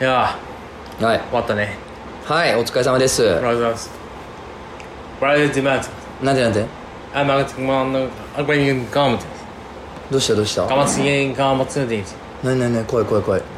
いやー、 はい、 終わったね。 はい、お疲れ様です。 ありがとうございます。 なんでどうしたどうしたね怖い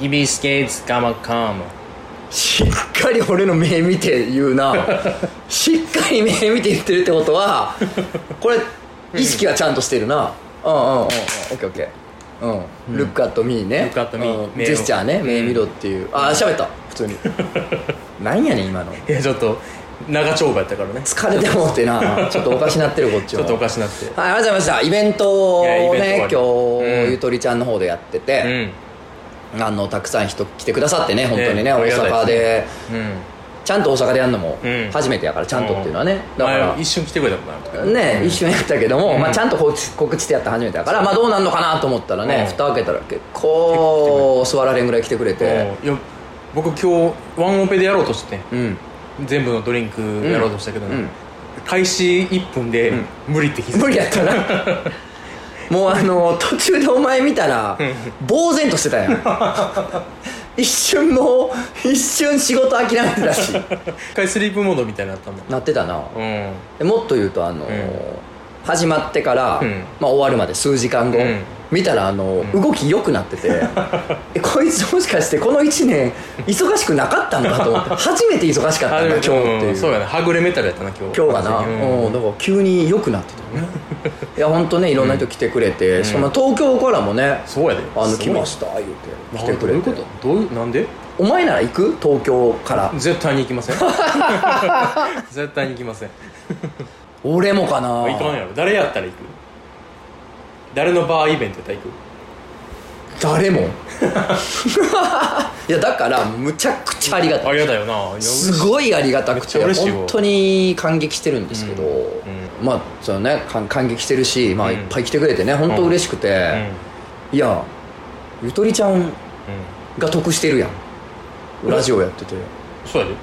しっかり俺の目見て言うなしっかり目見て言ってるってことはこれ意識はちゃんとしてるな。オッケーオッケー。ルックアットミーね。 ルックアットミー、 ジェスチャーね、目見ろっていう。ああ、喋った普通になんやねん今の。 いや、ちょっと長丁場やったからね。 疲れてもってなちょっとおかしなってるこっちもちょっとおかしなって。 はい、ありがとうございました。イベントをね、今日、ゆとりちゃんの方でやってて、たくさん人来てくださってね、本当にね、大阪で、ちゃんと大阪でやるのも初めてやから、ちゃんとっていうのはね、だから一瞬来てくれたもんね、一瞬やったけども、ちゃんと告知してやった初めてやから、どうなんのかなと思ったらね、蓋開けたら結構座られんぐらい来てくれて。 いや、僕今日ワンオペでやろうとして全部のドリンクやろうとしたけどね、開始1分で無理って気づいた。 無理やったなもう途中でお前見たら呆然としてたやん一瞬仕事諦めてたし一回スリープモードみたいになったもん。 なってたな。もっと言うと始まってから、終わるまで数時間後、見たら動き良くなっててこいつもしかしてこの1年忙しくなかったんだと思って初めて忙しかったんだ今日っていう。 そうやね、はぐれメタルやったな今日がな。だから急に良くなってたねいや本当ね、いろんな人来てくれて、その東京からもね、 そうやで来ました言うて来てくれて。 どういうことなんでお前なら行く？東京から絶対に行きません絶対に行きません俺もかな。 行かんやろ。誰やったら行く？誰のバーイベントやったら行く？ 誰もいやだからむちゃくちゃありがたい。 ありがたいよな。 すごいありがたくて本当に感激してるんですけど、そうね、感激してるし、いっぱい来てくれてね、本当嬉しくて、いやゆとりちゃんが得してるやん、ラジオやってて。 そうや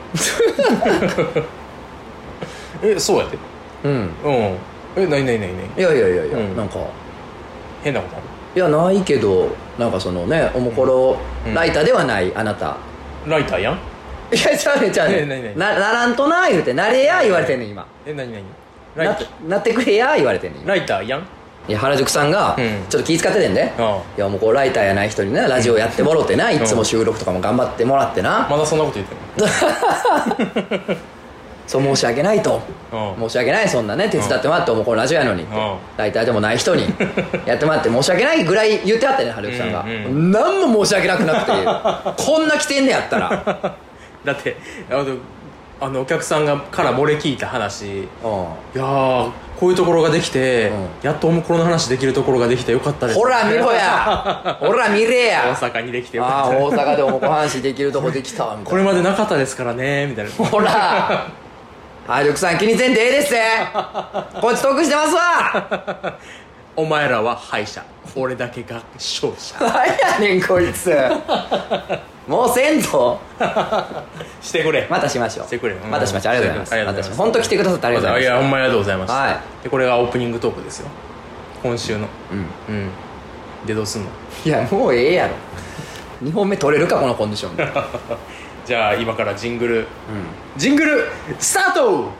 でそうやで。ないいや、なんか変なことある？ いやないけど、なんかそのね、おもころライターではないあなた。 ライターやん。 いやちゃうねならんとな言うて、なれや言われてんねん今。なってくれや言われてんねん今。 ライターやん。 いや原宿さんがちょっと気遣っててんで、いやもうこうライターやない人になラジオやってもろてな、いつも収録とかも頑張ってもらってな。 まだそんなこと言ってるそう申し訳ないと、申し訳ない、そんなね手伝ってもらってもこのラジオやのにライターでもない人にやってもらって申し訳ないぐらい言ってあってね、原宿さんが。何も申し訳なくなくてこんな来てんねやったらだってお客さんから漏れ聞いた話、いやーこういうところができて、やっとおもころの話できるところができてよかったです。 ほら見ろやほら見れや。 大阪にできてよかった。 大阪でおもこ話できるとこできたわみたいな。 これまでなかったですからねみたいな。 ほら原宿さん気にせんでええですこっち得してますわお前らは敗者、俺だけが勝者。 何やねんこいつもうせんぞしてくれ。 またしましょう。 してくれ。 またしましょう。ありがとうございます。本当来てくださってありがとうございます。 いやほんまありがとうございます。 はい。 でこれがオープニングトークですよ、今週の。でどうすんの？ いやもうええやろ2本目取れるかこのコンディションでじゃあ今からジングルスタート。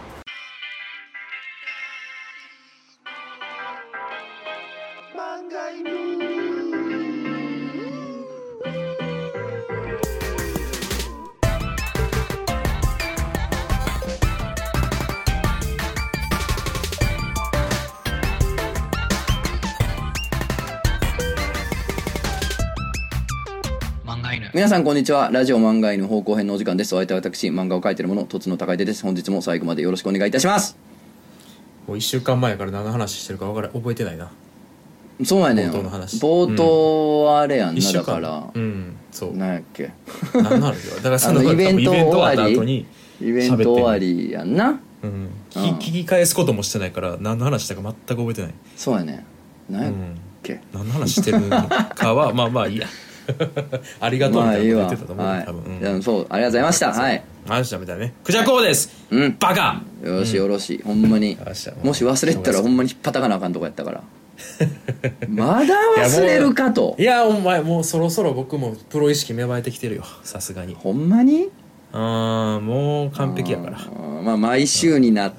皆さんこんにちは。ラジオ漫画犬方向編のお時間です。お相手は私、漫画を描いている者とつの高出です。本日も最後までよろしくお願いいたします。 もう1週間前から何の話してるか覚えてないな。 そうやねん。 冒頭の話。 冒頭はあれやんな、だからそうなんやっけ何の話だからそのイベント終わり後にイベント終わりやんな。 聞き返すこともしてないから何の話したか全く覚えてない。 そうやねん。何やっけ何の話してるのかはまあいいやありがとうみたいなこと言ってたと思う、多分。 そう、ありがとうございました。はい、 話したみたいなね。クジャコウです。バカ。 よろしいよろしい、ほんまに。もし忘れてたらほんまに引っ張たかなあかんとこやったからまだ忘れるかと。 いやお前もうそろそろ僕もプロ意識芽生えてきてるよ、さすがに。 ほんまにもう完璧やから。 まあ毎週になって、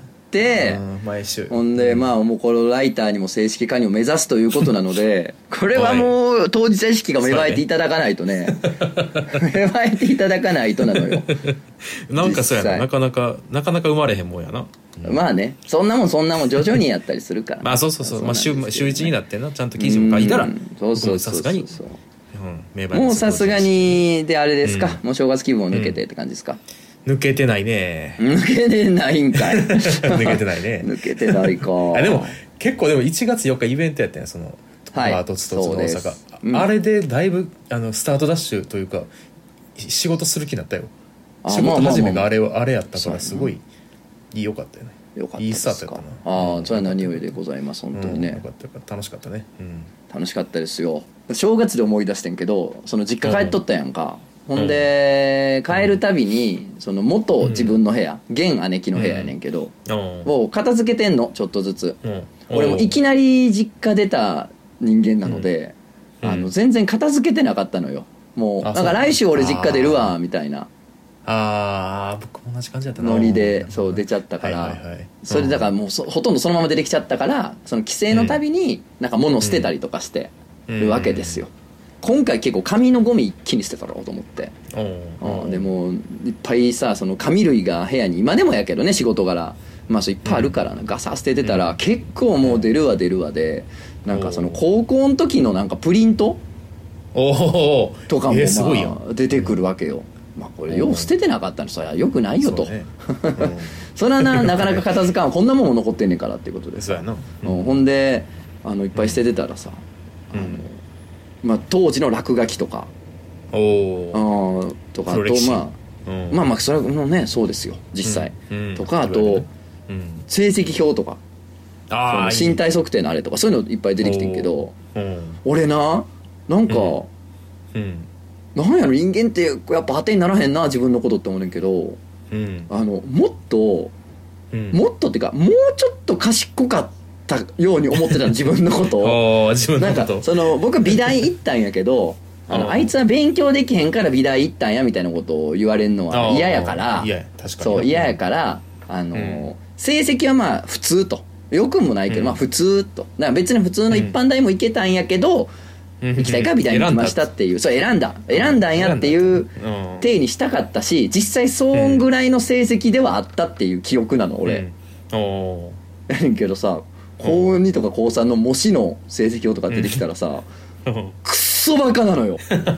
毎週。 ほんでまあもうこのライターにも正式加入を目指すということなのでこれはもう当事者意識が芽生えていただかないとね芽生えていただかないとなのよ。 なんかそうやな、なかなか生まれへんもんやな。 まあね、そんなもん徐々にやったりするから、 まあそう、まあ週1になってな、ちゃんと記事も書いたら、 そうさすがにもうさすがにであれですか、もう正月気分を抜けてって感じですか。 抜けてないね。 抜けてないんかい抜けてないね。 抜けてないか。 でも結構でも1月4日イベントやったんや、そのとつとつの大阪、あれでだいぶスタートダッシュというか仕事する気になったよ。仕事始めがあれやったからすごい良かったよね。 よかったいいスタートやったな。 それは何よりでございます、本当にね。 よかった、楽しかったね。 楽しかったですよ。正月で思い出してんけど、その実家帰っとったやんか。ほんで帰るたびにその元自分の部屋、現姉貴の部屋やねんけど、を片付けてんの、ちょっとずつ。俺もいきなり実家出た人間なので、全然片付けてなかったのよ。もうなんか来週俺実家出るわみたいな僕も同じ感じだったな、 ノリでそう出ちゃったから、それだからもうほとんどそのまま出てきちゃったから、その帰省のたびになんか物を捨てたりとかしてるわけですよ。今回結構紙のゴミ一気に捨てたろうと思って、でもいっぱいさ、その紙類が部屋に今でもやけどね、仕事柄まあそういっぱいあるからガサ捨ててたら、結構もう出るわで、なんかその高校の時のなんかプリントとかもまあ出てくるわけよ。まあこれよう捨ててなかったのそりゃよくないよと。それはなかなか片付かん、こんなもんも残ってんねんからっていうことでさ、ほんでいっぱい捨ててたらさ、まあ当時の落書きとかとか、あとまあそれもねそうですよ実際とか、あと成績表とか身体測定のあれとかそういうのいっぱい出てきてんけど、俺なんかなんやろ、人間ってやっぱ当てにならへんな自分のことって思うねんけど、もっとっていうかもうちょっと賢かったように思ってた自分のことをなんかその僕美大行ったんやけどあいつは勉強できへんから美大行ったんやみたいなことを言われるのは嫌やから、そう嫌やから成績はまあ普通と、よくもないけどまあ普通と、だから別に普通の一般大も行けたんやけど、行きたいから美大に行きましたっていう、そう選んだんやっていう体にしたかったし、実際そんぐらいの成績ではあったっていう記憶なの俺。やねんけどさ、高2とか高3の模試の成績表とか出てきたらさ、クソバカなのよ。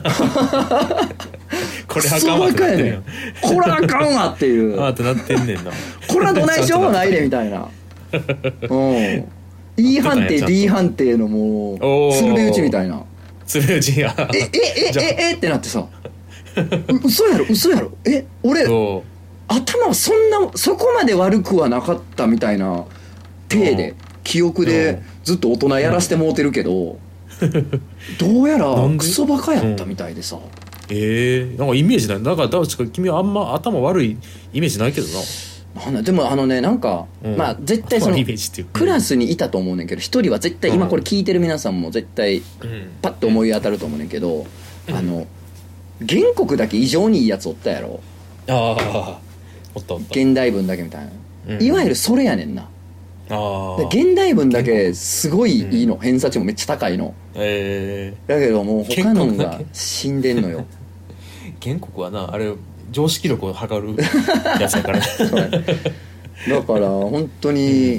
これあかんわってなってるやん。 これあかんわっていう。 ってなってんねんな。 これはどないしようもないでみたいな。E 判定 D 判定のもう鶴瓶打ちみたいな。 鶴瓶打ちや。 ってなってさ、嘘やろ俺頭はそこまで悪くはなかったみたいな体で記憶でずっと大人やらせてもうてるけど、どうやらクソバカやったみたいでさ。 なんかイメージない。だから確か君はあんま頭悪いイメージないけどな。 でもなんか、まあ絶対そのクラスにいたと思うねんけど、一人は絶対今これ聞いてる皆さんも絶対パッと思い当たると思うねんけど、原告だけ異常にいいやつおったやろ。 おった現代文だけみたいな、いわゆるそれやねんな。現代文だけすごいいいの、偏差値もめっちゃ高いの。だけどもう他のが死んでんのよ。 原告はな、あれ常識力を測るやつやからだから本当に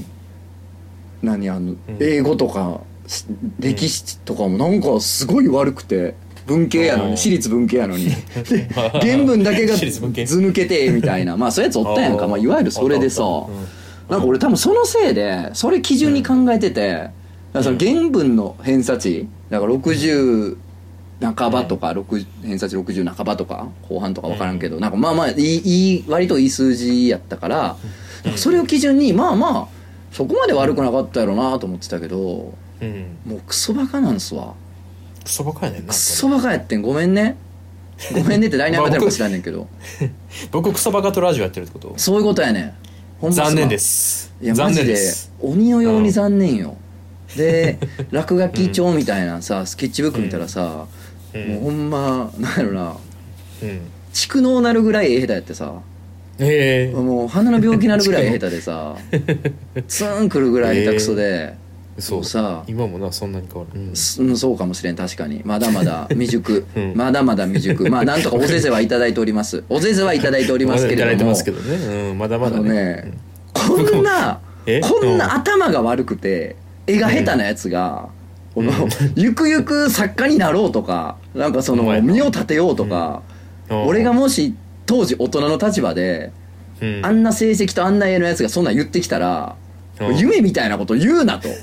英語とか歴史とかもなんかすごい悪くて、文系やのに、私立文系やのに原文だけが図抜けてみたいな、まあそういうやつおったやんか。まあいわゆるそれでさ、なんか俺多分そのせいでそれ基準に考えてて、だからその原文の偏差値だから60半ばとか偏差値60半ばとか後半とか分からんけど、なんかまあまあ割といい数字やったから、それを基準にまあそこまで悪くなかったやろなと思ってたけど、もうクソバカなんすわ。 クソバカやねんな。 クソバカやってん。ごめんねって来年あげたのか知らんねんけど僕クソバカとラジオやってるってこと。 そういうことやねん。 残念です。 いやマジで鬼のように残念よ。 で落書き帳みたいなさスケッチブック見たらさ、もうほんまなんやろな、蓄膿なるぐらい下手やってさ、もう鼻の病気になるぐらい下手でさツーンくるぐらい下手くそで、 そうさ今もなそんなに変わる、 そうかもしれん。確かにまだまだ未熟、まだまだ未熟。まあなんとかおぜぜはいただいております。おぜぜはいただいておりますけれども、いただいてますけどね、まだまだね、こんな頭が悪くて絵が下手なやつが、ゆくゆく作家になろうとか、なんかその身を立てようとか、俺がもし当時大人の立場で、あんな成績とあんな絵のやつがそんなん言ってきたら、夢みたいなこと言うなと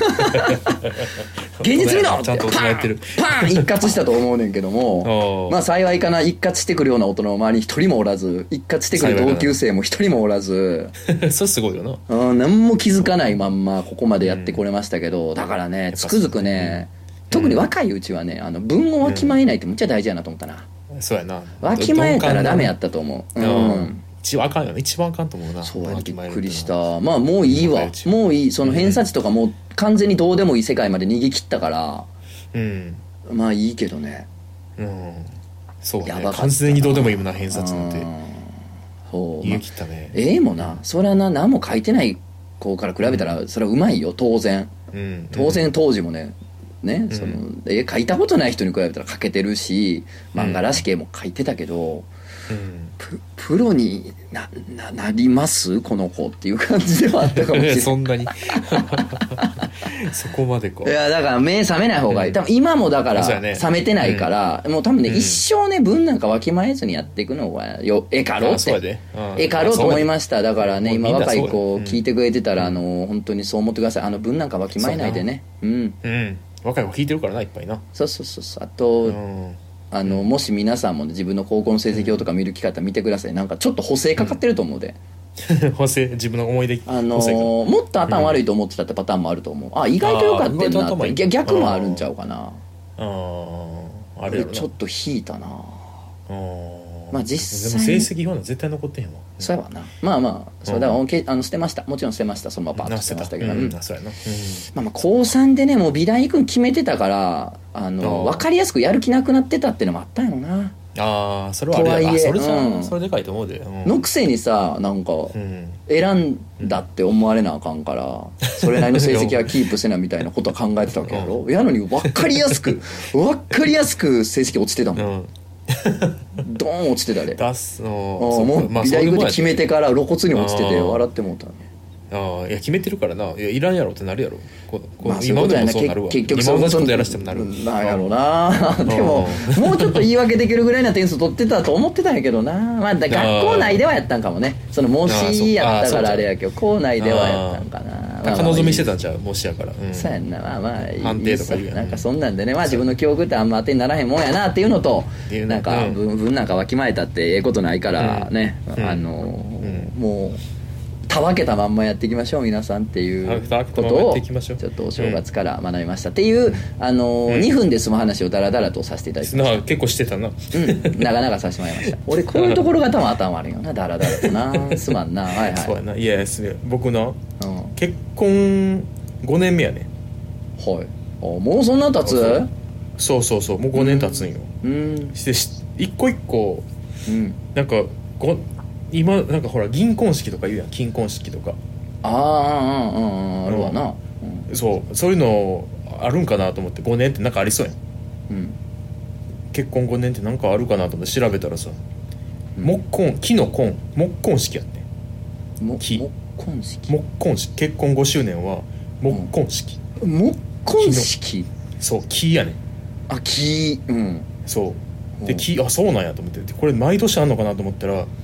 現実見ろってパン一括したと思うねんけども、まあ幸いかな、一括してくるような大人の周りに一人もおらず、一括してくる同級生も一人もおらずそれすごいよな、何も気づかないまんまここまでやってこれましたけど、だからねつくづくね、特に若いうちはね、文をわきまえないってむっちゃ大事やなと思ったな。 そうやな、 わきまえたらダメやったと思う。 一番あかんよね、一番あかんと思うな。 そうや、びっくりした。まあもういいわ、もういい。その偏差値とかもう完全にどうでもいい世界まで逃げ切ったから、まあいいけどね。 そうね、完全にどうでもいいもんな、偏差値なんて。そう逃げ切ったね。 もな、それはな、何も書いてない子から比べたらそれはうまいよ、当然。当然当時もね、その絵描いたことない人に比べたら描けてるし、漫画らしき絵も描いてたけど、プロに なりますこの子っていう感じではあったかもしれないそんなにそこまでか。 いやだから目覚めない方がいい。多分今もだから覚めてないから、もう多分ね、一生ね文なんかわきまえずにやっていくのがえかろうってえかろうと思いました。だからね、今若い子聞いてくれてたら、本当にそう思ってください。文なんかわきまえないでね。 若い子聞いてるからな、いっぱいな。 そうあと、もし皆さんも、ね、自分の高校の成績表とか見る機会あったら見てください。なんかちょっと補正かかってると思うで、 補正、自分の思い出もっと頭悪いと思ってたってパターンもあると思う。意外とよかったなって。逆もあるんちゃうかな。あれちょっと引いたな。まあ実際でも成績表は絶対残ってへんわ。 そうやわな。まあそうだから捨てました。もちろん捨てました。そのままバッと捨てましたけど、 そうやな。 まあ高3でね、もう美大行くん決めてたから、分かりやすくやる気なくなってたっていうのもあったんやろな。 それはあれや。それでかいと思うで。 のくせにさ、なんか選んだって思われなあかんから、それなりの成績はキープせなみたいなことは考えてたわけやろ。やのに分かりやすく成績落ちてたもん。ドーン落ちてたで。もう美大行くって決めてから露骨に落ちてて笑ってもうたね。 いや決めてるからな。いらんやろってなるやろ。 今でもそうなるわ。結局そういうことやらしてもなるなんやろな。でももうちょっと言い訳できるぐらいな点数取ってたと思ってたんやけどな。まあ学校内ではやったんかもね。その模試やったからあれやけど、校内ではやったんかな。 望みしてたんちゃう、模試やから。 そうやんな。まあ判定とか言うやん。 なんかそんなんでね、まあ自分の記憶ってあんま当てにならへんもんやなっていうのと、なんか文なんかわきまえたってええことないからね、もうたわけたまんまやっていきましょう皆さんっていうことをちょっとお正月から学びましたっていう、2分で済む話をダラダラとさせていただきました。 結構してたな。 長々させてもらいました。俺こういうところが多分頭悪いよな、ダラダラとな。すまんな。はいはい。 そうやな。いや僕な、結婚5年目やね。 はい。もうそんな経つ？ そうもう5年経つんよ。して一個一個なんか今なんかほら銀婚式とか言うやん、金婚式とか。 あるわな。 そういうのあるんかなと思って。5年ってなんかありそうやん。結婚5年ってなんかあるかなと思って調べたらさ、木の婚木婚式やって。 木婚式結婚5周年は木婚式。 木婚式。 そう木やねん。 木。 そうで木、そうなんやと思って、これ毎年あんのかなと思ったら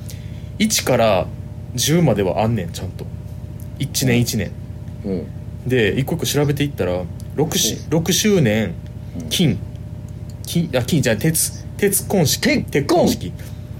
1から10まではあんねん、ちゃんと1年1年、で一個一個調べていったら6周年金じゃない鉄婚式鉄婚式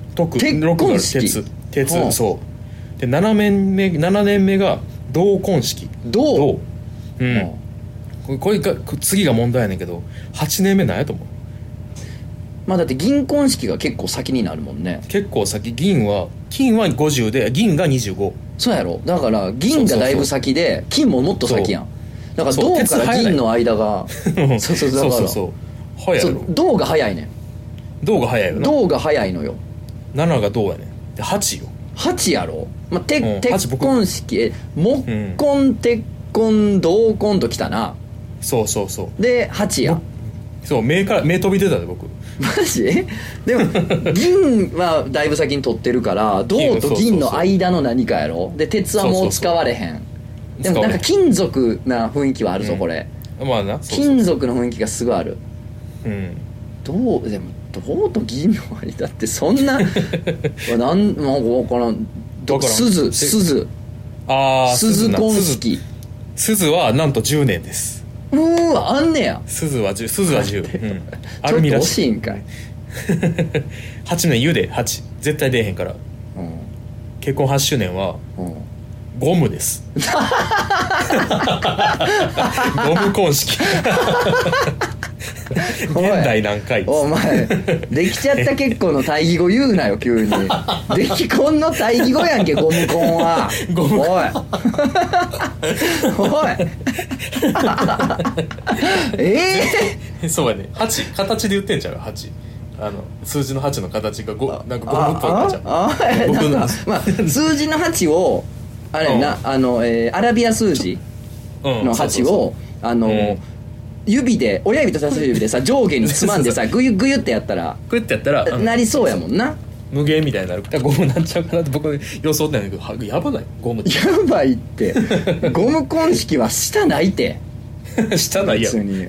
6が鉄そうで7年目が銅婚式銅これが次が問題やねんけど、8年目なんやと思う。 まあだって銀婚式が結構先になるもんね。 結構先。金は50で銀が25。 そうやろ。だから銀がだいぶ先で金ももっと先やん。 だから銅から銀の間がそうそうだからそう早いやろ。 銅が早いねん。 銅が早いよな。 銅が早いのよ。 7が銅やねん。で8よ。 8やろ、まあ、鉄僕根式木根、鉄根銅根ときたな。 そうそうそうで8や。 そう目飛び出たで僕。 マジでも銀はだいぶ先に取ってるから銅と銀の間の何かやろ。で鉄はもう使われへん。でもなんか金属な雰囲気はあるぞ、これ。 まあな、 金属の雰囲気がすごいある。 うん。 でも銅と銀の間ってそんななんか分からん。鈴根式。 鈴はなんと10年です。 あんねや。 鈴は10、うん、 アルミらしい。ちょっと惜しいんかい。 8年言うで8絶対出えへんから、うん、結婚8周年は、うん、ゴムですゴム婚式現代何回お前できちゃった結婚の対義語言うなよ急に。でき婚の対義語やんけゴム婚は。 ゴムおいそうやね。8形で言ってんちゃう。8数字の8の形がなんかゴムっぽい感じゃん。 まあ数字の8をあれな、アラビア数字の8を指で親指と人差し指でさ上下につまんでさグユグユってやったらなりそうやもんな。 無限みたいになるからゴムなんちゃうかなって僕予想ってんだけど、やばないゴムって。 やばいってゴム婚式は下ないって下ないやろ別に。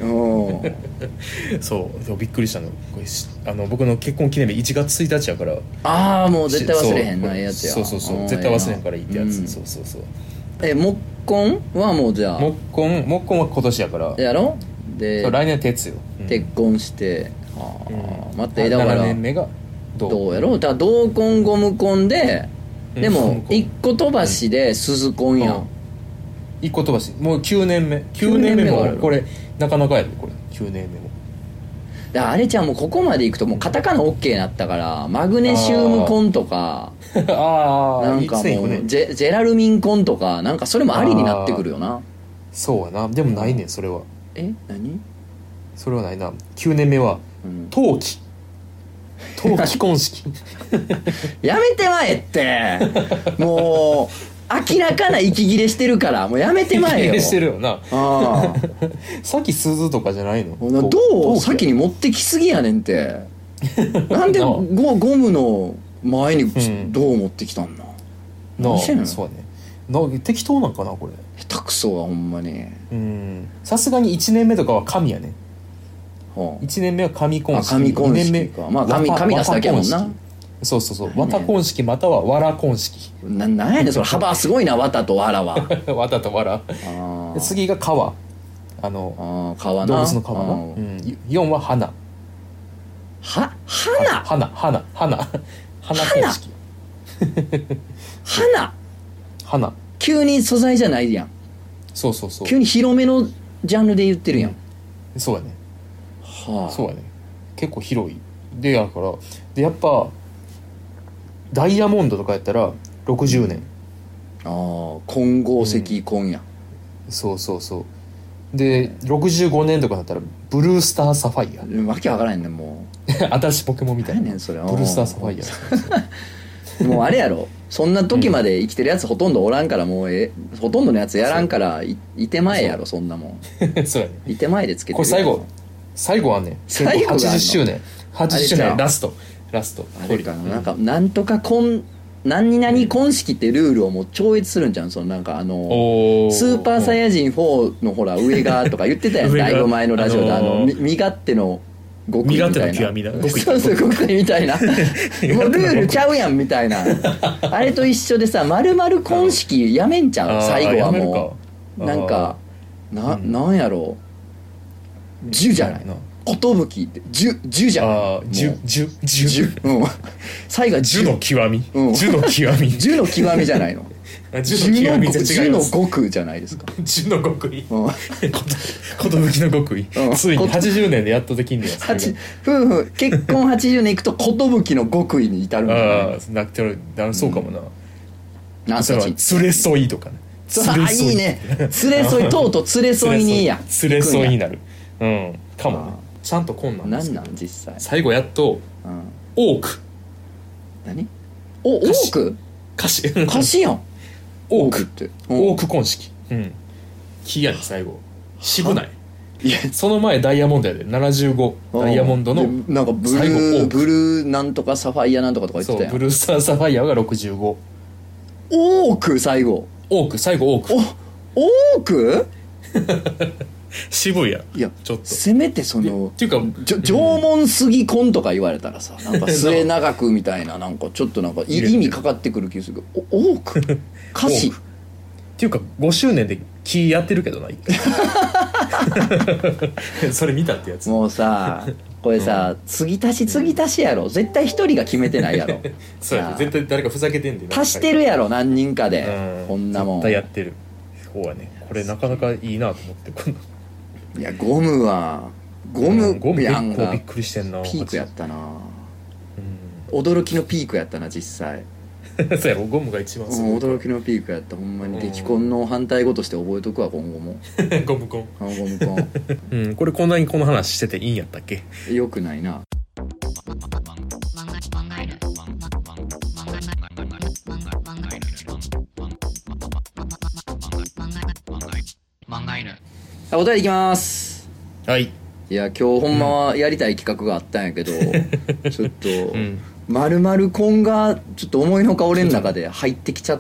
そうびっくりしたの。僕の結婚記念日1月1日やから。 ああもう絶対忘れへんなやつや。 そう絶対忘れへんからいいってやつ、うん、そう木婚はもうじゃあ木婚は今年やからやろ。で来年は鉄よ、 うん、結婚して、待ってだから 7年目がどうやろ。だから同婚ゴム婚で、でも1個飛ばしで鈴婚やん、 1個飛ばしもう9年目もこれなかなかやでこれ9年目も。 だからあれちゃんもうここまでいくともうカタカナ OK になったからマグネシウム婚とかなんかもうジェラルミン婚とかなんかそれもありになってくるよな。 そうやな。でもないねんそれは。 何それはないな。9年目は冬季婚式やめてまえってもう明らかな息切れしてるからもうやめてまえよ。 息切れしてるよな。さっき鈴とかじゃないの。 どう先に持ってきすぎやねんってなんでゴムの前にどう持ってきたんだ。 何してんの。そうね適当なんかなこれ。 下手くそはほんまに。 さすがに1年目とかは神やね。1年目は神婚式。 神婚式か。まあ神出すだけやもんな。 そう綿婚式または藁婚式。 なんやねんそれ幅すごいな綿と藁は。 綿と藁。次が川。川な。動物の川な。4は花。花婚式。花。 急に素材じゃないやん。 そう急に広めのジャンルで言ってるやん。 そうやね。そうやね。結構広いでやからでやっぱダイヤモンドとかやったら60年。 混合石婚や。 そうで65年とかだったらブルースターサファイア。 わけわからへんねんもう新しいポケモンみたいな。 何やねんそれ。 ブルースターサファイアもうあれやろそんな時まで生きてるやつほとんどおらんからもうほとんどのやつやらんからいてまえやろそんなもん。 そうやね。 いてまえでつけてる。 これ最後あんねん。80周年ラストあれかな。なんかなんとか何々婚式ってルールをもう超越するんじゃん。そのなんかスーパーサイヤ人4のほら上がとか言ってたやんだいぶ前のラジオで身勝手の極意みたいな。身勝手の極みだ。そう極意みたいなもうルールちゃうやんみたいなあれと一緒でさ丸々婚式やめんちゃう最後はもうなんかなんやろう10じゃないの寿って10じゃない 10 最後は 10の極み10の極み 10の極みじゃないの 10 の極じゃないですか。 10の極意寿の極意ついに80年でやっとできんねや。 夫婦結婚80年いくと寿の極意に至るんじゃない。 そうかもな。それは連れ添いとかね。 いいね連れ添いとうとう連れ添いにや連れ添いになるかもね。ちゃんとこんなんですけどなん実際最後やっとオーク何オーク歌詞やんオークってオーク婚式キーやねん最後渋ないいやその前ダイヤモンドやで75ダイヤモンドのなんかブルーなんとかサファイアなんとかとか言ってたやんそうブルースターサファイアが65 オーク最後オーク最後オークオーク渋いやいやちょっとせめてそのっていうか縄文杉婚とか言われたらさなんか末永くみたいななんかちょっとなんか意味かかってくる気がするけどオーク歌詞っていうか5周年でキーやってるけどな一回それ見たってやつもうさこれさ、継ぎ足しやろ絶対一人が決めてないやろそうや絶対誰かふざけてんで足してるやろ何人かでこんなもん絶対やってるそうやねこれなかなかいいなと思ってこんないやゴムやんがびっくりしてんなピークやったな驚きのピークやったな実際そうやろゴムが一番すごい驚きのピークやったほんまに激コンの反対語として覚えとくわ今後もゴムコンゴムコンこれこんなにこの話してていいんやったっけよくないなお便りいきますはいいや今日ほんまはやりたい企画があったんやけど、ちょっと、丸々コンがちょっと思いのほか俺の中で入ってきちゃって、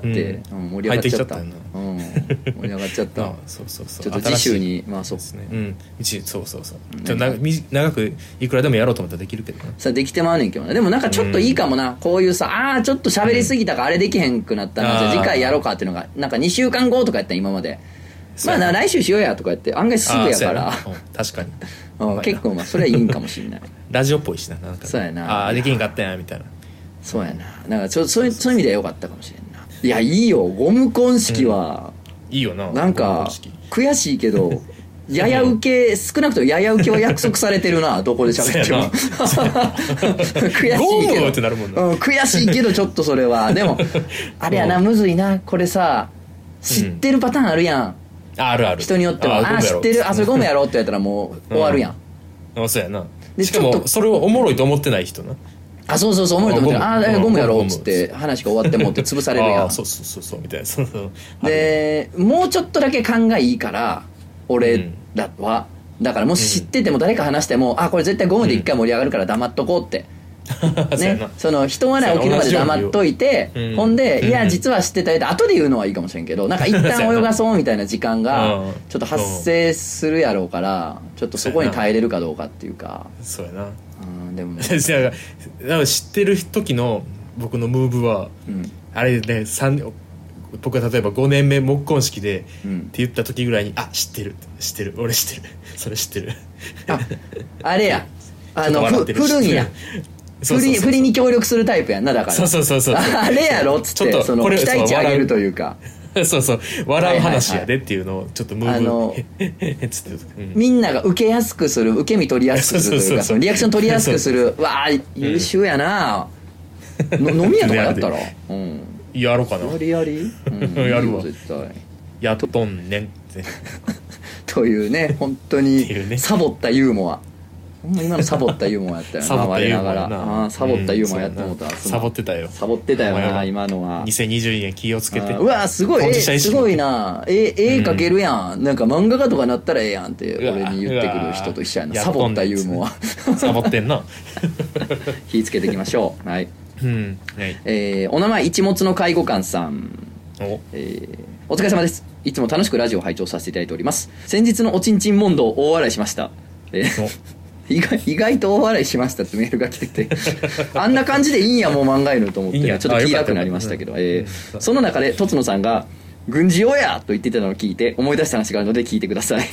盛り上がっちゃった盛り上がっちゃったそうちょっと次週にまあそうですねそう長くいくらでもやろうと思ったらできるけどさあできてまうねんけどねでもなんかちょっといいかもなこういうさちょっと喋りすぎたからあれできへんくなったなじゃあ次回やろうかっていうのがなんか2週間後とかやったん今までまあ来週しようやとか言って案外すぐやから確かに結構まあそれはいいんかもしれないラジオっぽいしななんかそうやなできんかったんやみたいなそうやななんかそういう意味ではよかったかもしれんないやいいよゴム婚式は、 いいよななんか悔しいけどやや受け少なくともやや受けは約束されてるなどこで喋っても悔しいけどってなるもんな、 悔しいけどちょっとそれはでもあれやなむずいなこれさ知ってるパターンあるやん、 ある人によっては知ってるそれゴムやろって言ったらもう終わるやん、 そうやなしかもそれをおもろいと思ってない人なそうおもろいと思ってゴムやろっつって話が終わってもって潰されるやんそうみたいなでもうちょっとだけ勘がいいから俺らはだからもし知ってても誰か話してもこれ絶対ゴムで一回盛り上がるから黙っとこうってね、その人笑い起きるまで黙っといて、ほんでいや実は知ってたよって後で言うのはいいかもしれんけどなんか一旦泳がそうみたいな時間がちょっと発生するやろうからちょっとそこに耐えれるかどうかっていうかそうやなでも知ってる時の僕のムーブは、あれね僕が例えば5年目木婚式で、って言った時ぐらいに知ってる俺知ってるそれ知ってるあれや振るんや振りに協力するタイプやんなだからそうあれやろっつってその期待値上げるというかそう笑う話やでっていうのをちょっとムーブみんなが受けやすくする受け身取りやすくするというかそのリアクション取りやすくするわ優秀やな飲み屋とかやったらやろうかなやりやるわ絶対やっとんねんってというね本当にサボったユーモア今のサボったユーモアやったよな我ながらサボったユーモアやってもうたサボってたよな今のは 2022年気をつけてうわすごいすごいな絵描けるやんなんか漫画家とかなったらええやんって俺に言ってくる人と一緒やなサボったユーモアサボってんな気ぃつけていきましょうはいお名前一物の介護官さんお疲れ様です。いつも楽しくラジオを拝聴させていただいております。先日のおちんちん問答大笑いしました。意外と大笑いしましたってメールが来ててあんな感じでいいんやもう漫画犬と思ってちょっと気楽になりましたけどその中でとつのさんが軍事用やと言ってたのを聞いて思い出した話があるので聞いてください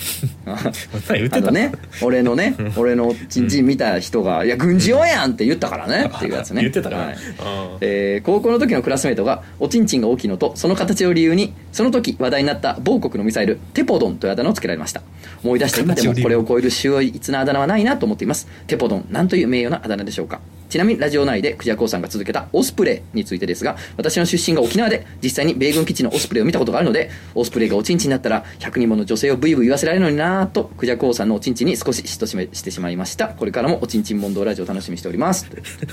俺のチンチン見た人が「いや軍事用やん!」って言ったからねっていうやつね言ってたから、 高校の時のクラスメートがおちんちんが大きいのとその形を理由にその時話題になった某国のミサイルテポドンというあだ名をつけられました。思い出した今でもこれを超える秀逸なあだ名はないなと思っています。テポドンなんという名誉なあだ名でしょうか。 ちなみにラジオ内でクジャコウさんが続けたオスプレイについてですが、私の出身が沖縄で実際に米軍基地のオスプレイを見たことがあるので、オスプレイがおちんちんになったら100人もの女性をブイブイ言わせられるのになぁと、クジャコウさんのおちんちんに少し嫉妬してしまいました。これからもおちんちん問答ラジオ楽しみにしております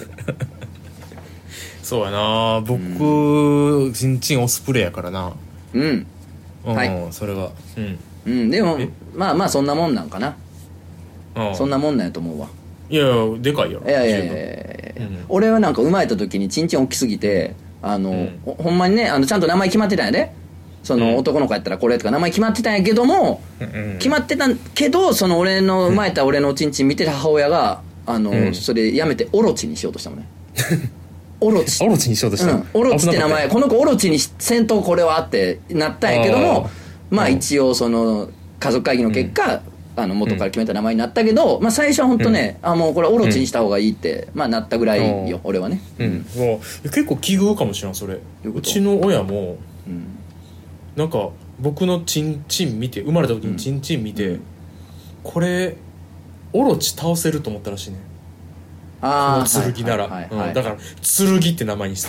そうやな、僕ちんちんオスプレイやからな。 うん、 はい、それはでもまあそんなもんなんかな。そんなもんなんやと思うわ。 いやでかいよ。 いや、俺はなんか生まれた時にチンチン大きすぎてほんまにねちゃんと名前決まってたんやで。その男の子やったらこれとか名前決まってたんやけども、決まってたけどその俺の生まれた俺のチンチン見てる母親がそれやめてオロチにしようとしたもんねオロチにしようとした、 オロチって名前、この子オロチにせんとこれはってなったんやけども、まあ一応その家族会議の結果、元から決めた名前になったけど、まあ、最初は本当ね、もうこれオロチにした方がいいって、まあ、なったぐらいよ、俺はね、 もう結構奇遇かもしれんそれ。うちの親も、なんか僕のチンチン見て、生まれた時にチンチン見て、これオロチ倒せると思ったらしいね。この剣なら、だから剣って名前にして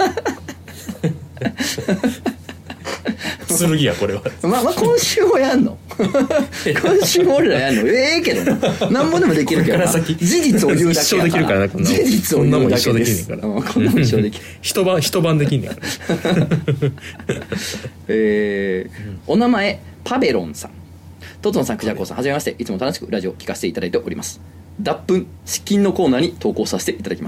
剣やこれはまあ今週もやんの今週も俺らやんのけど何もでもできるけどな。事実を言うだけやから。一生できるからな、こんなもん。事実を言うだけです。こんなもん一生できる一晩できんねんからお名前パベロンさん。トトンさん、クジャコウさん、はじめまして。いつも楽しくラジオ聞かせていただいております。脱粉資金のコーナーに投稿させていただきます。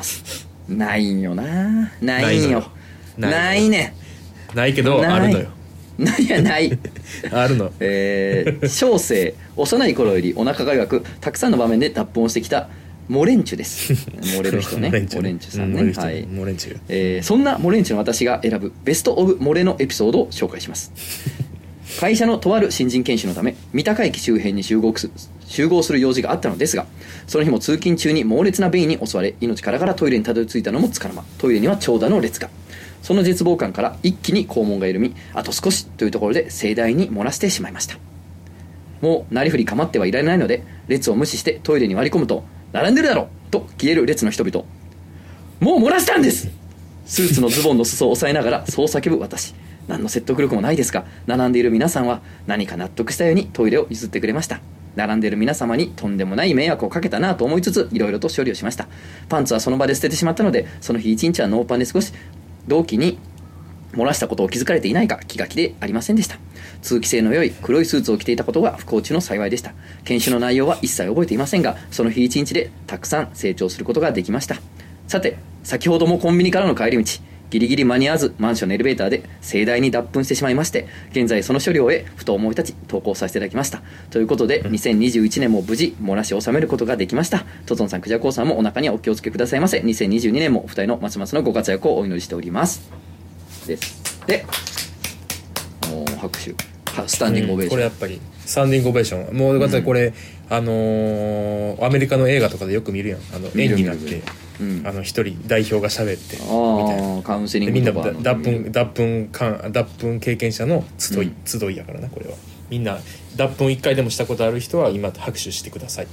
ないんよな。ないんよ。ないね。 ないけどあるのよ。 いやないあるの。 小生幼い頃よりお腹が弱く、たくさんの場面で脱粉をしてきたモレンチュです。モレる人ね。モレンチュさんね。はい。 モレンチュ。 そんなモレンチュの私が選ぶベストオブモレのエピソードを紹介します。会社のとある新人研修のため三鷹駅周辺に集合する用事があったのですが、その日も通勤中に猛烈な便意に襲われ、命からがらトイレにたどり着いたのもつかの間。トイレには長蛇の列が。その絶望感から一気に肛門が緩み、あと少しというところで盛大に漏らしてしまいました。もうなりふり構ってはいられないので、列を無視してトイレに割り込むと、並んでるだろと消える列の人々。もう漏らしたんです。スーツのズボンの裾を押さえながらそう叫ぶ私。何の説得力もないですが、並んでいる皆さんは何か納得したようにトイレを譲ってくれました。並んでいる皆様にとんでもない迷惑をかけたなと思いつつ、いろいろと処理をしました。パンツはその場で捨ててしまったので、その日一日はノーパンで少し同期に漏らしたことを気づかれていないか気が気でありませんでした。通気性の良い黒いスーツを着ていたことが不幸中の幸いでした。研修の内容は一切覚えていませんが、その日一日でたくさん成長することができました。さて、先ほどもコンビニからの帰り道、ギリギリ間に合わずマンションのエレベーターで盛大に脱粉してしまいまして、現在その処理を終えふと思い立ち投稿させていただきました。ということで2021年も無事漏らし収めることができました。トトンさん、クジャコウさんもお腹にはお気をつけくださいませ。2022年もお二人のますますのご活躍をお祈りしておりますです。で、もう拍手、スタンディングオベーション、 これやっぱりスタンディングオベーション、もうだってこれ、アメリカの映画とかでよく見るやん。円になって一人代表が喋ってみたいな、 カウンセリングとかみんな脱粉経験者の集いやからな。これはみんな脱粉1回でもしたことある人は今拍手してください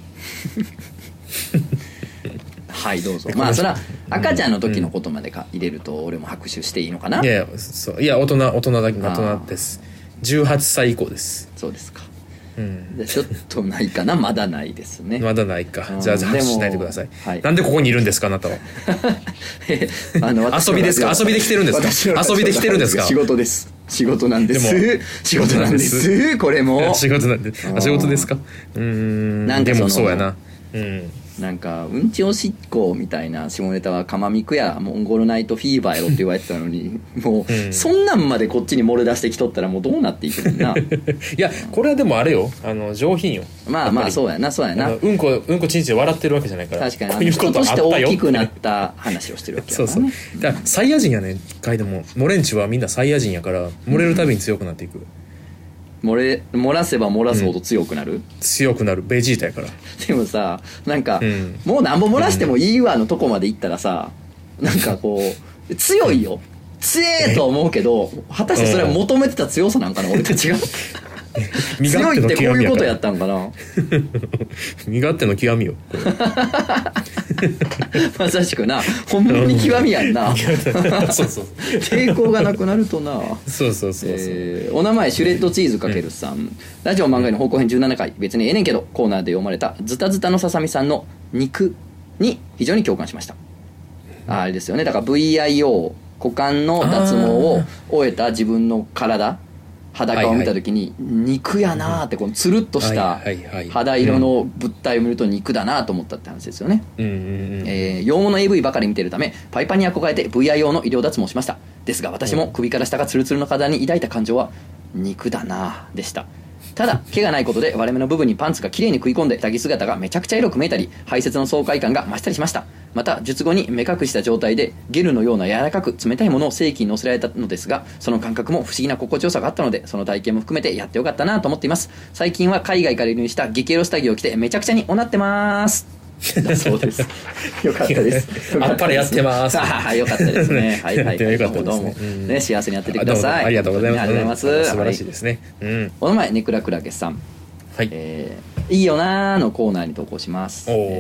はい、どうぞ。まあそれは赤ちゃんの時のことまで入れると俺も拍手していいのかな。 いや大人です。18歳以降です。 そうですか。ちょっとないかな。まだないですね。 まだないか。じゃあ拍手しないでください。なんでここにいるんですか、あなたは。遊びですか。遊びで来てるんですか。遊びで来てるんですか。 仕事です。仕事なんです。仕事なんです。これも仕事なんで。仕事ですか。なんでもそうやな。 なんかうんちおしっこみたいな下ネタはカマミクやモンゴルナイトフィーバーやろって言われてたのにもう、そんなんまでこっちに漏れ出してきとったらもうどうなっていくのな。いやこれはでもあれよ、上品よ。 まあそうやな。 うんこちんちで笑ってるわけじゃないから。 確かに人として大きくなった話をしてるわけやからね。 そうだからサイヤ人やねんかい。でもモレンチはみんなサイヤ人やから漏れるたびに強くなっていく。 漏らせば漏らすほど強くなる、 強くなる。ベジータやから。 でもさ、なんか、もうなんぼ漏らしてもいいわのとこまでいったらさ、なんかこう強いよ、強えと思うけど、果たしてそれは求めてた強さなんかな、俺たちが。強いってこういうことやったんかな。 身勝手の極みよ。 まさしくな、ほんまに極みやんな。 そうそう抵抗がなくなるとな。 そうそうそうそう、 お名前シュレッドチーズかけるさん、ラジオ漫画への方向編17回別にええねんけどコーナーで読まれたズタズタのささみさんの肉に非常に共感しました。あれですよね、だから VIO 股間の脱毛を終えた自分の体裸を見た時に肉やなーって、このつるっとした肌色の物体を見ると肉だなと思ったって話ですよね。洋物 AV ばかり見てるためパイパンに憧れて VIO の医療脱毛しました。ですが私も首から下がツルツルの体に抱いた感情は肉だなでした。ただ毛がないことで割れ目の部分にパンツがきれいに食い込んで下着姿がめちゃくちゃエロく見えたり排泄の爽快感が増したりしました。また術後に目隠した状態でゲルのような柔らかく冷たいものを性器に乗せられたのですが、その感覚も不思議な心地よさがあったのでその体験も含めてやってよかったなと思っています。最近は海外から輸入した激エロ下着を着てめちゃくちゃにおなってますだそうです。よかったです。 あっぱれやってます。 よかったですね。はいはい、 よかったですね。 どうもね、幸せにやっててください。 ありがとうございます。 ありがとうございます。 素晴らしいですね。 お名前ネクラクラゲさん。 はい。 いいよなーのコーナーに投稿します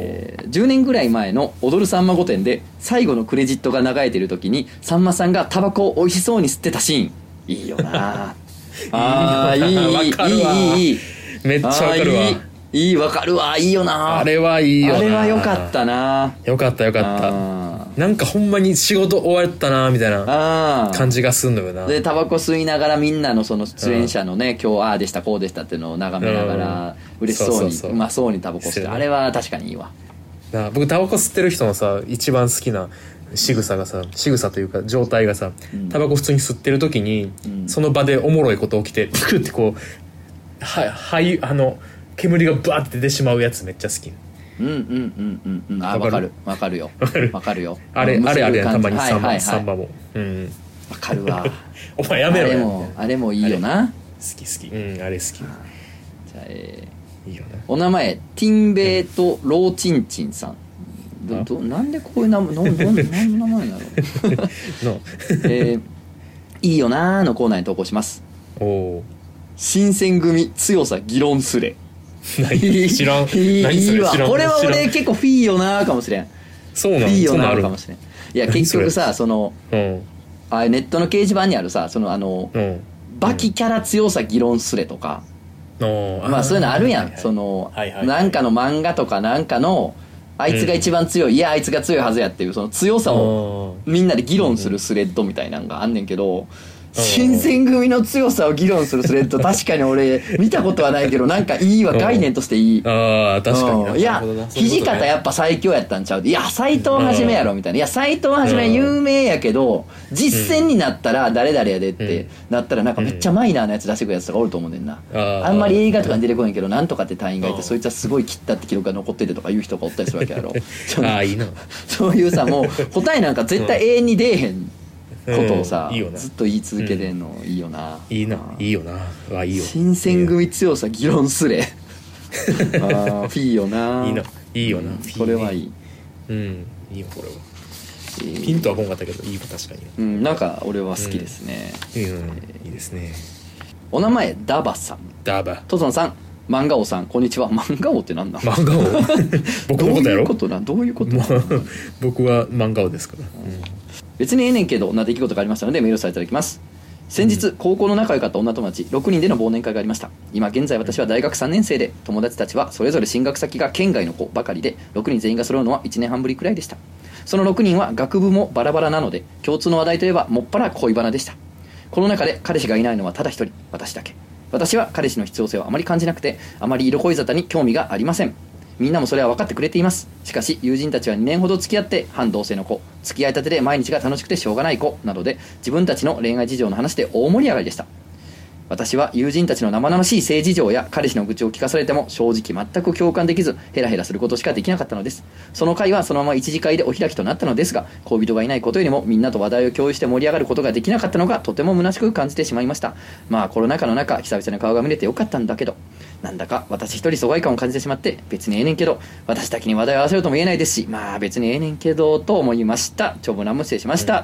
。10年ぐらい前の踊るさんま御殿で最後のクレジットが流れている時にさんまさんがタバコを美味しそうに吸ってたシーン、いいよなあーいいめっちゃわかるわ。 いい、わかるわ、いいよな。 あれはいいよな。 あれはよかったな。 よかったよかった。なんかほんまに仕事終わったなみたいな感じがすんのよな。 でタバコ吸いながらみんなのその出演者のね、今日ああでしたこうでしたっていうのを眺めながら嬉しそうにうまそうにタバコ吸って、あれは確かにいいわ。 僕タバコ吸ってる人のさ一番好きな仕草というか状態がさ、タバコ普通に吸ってる時に、その場でおもろいこと起きてプクってこう煙がバーって出てしまうやつめっちゃ好き。 あ、わかるよ。 あれたまにサンバもわかるわ。 お前やめろよ。 あれもいいよな。 好きあれ好き。じゃあいいよな。お名前ティンベイトローチンチンさん。なんでこういう名前何の名前なのいいよなーのコーナーに投稿します。新選組強さ議論スレ。 知らん。 いいわ。これは俺結構フィーよなーかもしれん。 そうなの。 フィーよなーかもしれん。いや結局さ、そのネットの掲示板にあるさ、そのバキキャラ強さ議論スレとか、まあそういうのあるやん。そのなんかの漫画とかなんかのあいつが一番強い、いやあいつが強いはずやっていうその強さをみんなで議論するスレッドみたいなのがあんねんけど、新選組の強さを議論するスレッド確かに俺見たことはないけどなんかいいわ、概念としていい。 ああ確かに。 いや土方やっぱ最強やったんちゃう、いや斎藤はじめやろみたいな、いや斎藤はじめ有名やけど実践になったら誰々やでってなったらなんかめっちゃマイナーなやつ出してくるやつとかおると思うねんな。あんまり映画とかに出てこないけどなんとかって隊員がいてそいつはすごい切ったって記録が残っててとかいう人がおったりするわけやろ。 ああいいな。 そういうさ、もう答えなんか絶対永遠に出えへんことをさ、ずっと言い続けてんのいいよな。 いいな、いいよな。いいよ。 新選組強さ議論すれ。あフィーよな。 いいよな。 これはいい。 いいよこれは。ピンとはこんかったけどいいわ確かに。 なんか俺は好きですね。 いいですね。 お名前ダバさん。トゾンさん、漫画王さん、こんにちは。漫画王ってなんだ。 漫画王。僕のことやろ。 どういうこと。 僕は漫画王ですから。 別にええねんけどな出来事がありましたのでメールさせていただきます。先日高校の仲良かった女友達6人での忘年会がありました。今現在私は大学3年生で友達たちはそれぞれ進学先が県外の子ばかりで6人全員が揃うのは1年半ぶりくらいでした。その6人は学部もバラバラなので共通の話題といえばもっぱら恋バナでした。この中で彼氏がいないのはただ一人、私だけ。私は彼氏の必要性をあまり感じなくてあまり色恋沙汰に興味がありません。みんなもそれは分かってくれています。しかし友人たちは2年ほど付き合って半同棲の子、付き合いたてで毎日が楽しくてしょうがない子などで自分たちの恋愛事情の話で大盛り上がりでした。私は友人たちの生々しい性事情や彼氏の愚痴を聞かされても正直全く共感できずヘラヘラすることしかできなかったのです。その会はそのまま一次会でお開きとなったのですが、恋人がいないことよりもみんなと話題を共有して盛り上がることができなかったのがとても虚しく感じてしまいました。まあコロナ禍の中久々に顔が見れてよかったんだけど、なんだか私一人疎外感を感じてしまって別にええねんけど私だけに話題を合わせようとも言えないですし、まあ別にええねんけどと思いました。長文乱文失礼しました。